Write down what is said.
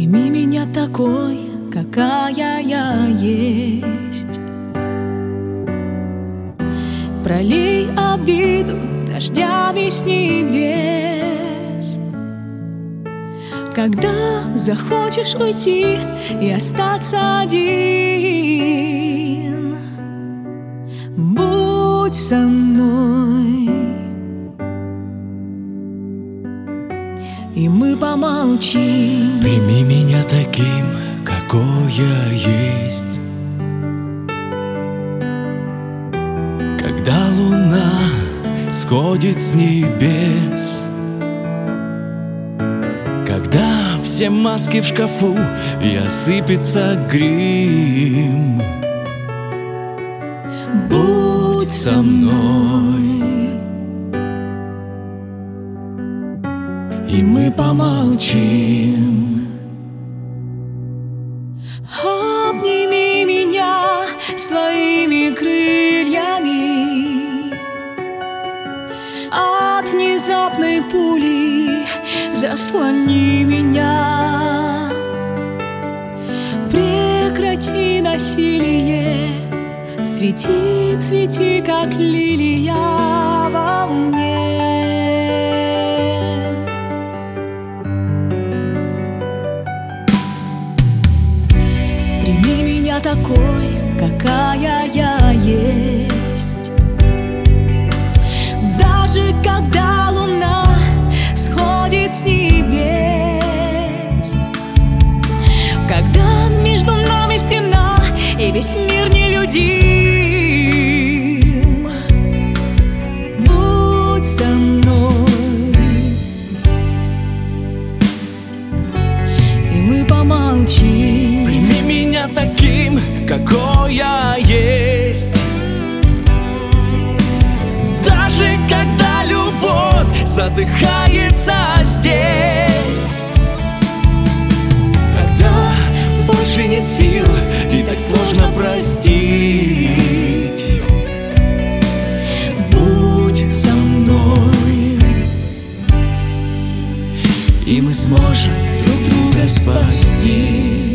Прими меня такой, какая я есть. Пролей обиду дождями с небес. Когда захочешь уйти и остаться один, будь со мной, и мы помолчим. Прими меня таким, какой я есть. Когда луна сходит с небес, когда все маски в шкафу и осыпется грим, будь со мной, и мы помолчим. Обними меня своими крыльями, от внезапной пули заслони меня. Прекрати насилие, цвети, цвети, как лилия во мне. Прими меня такой, какая я есть. Даже когда луна сходит с небес, когда между нами стена и весь мир нелюдим, будь со мной, и мы помолчим. Прими меня таким, какой я есть. Даже когда любовь задыхается здесь, когда больше нет сил и так сложно простить, будь со мной, и мы сможем друг друга спасти.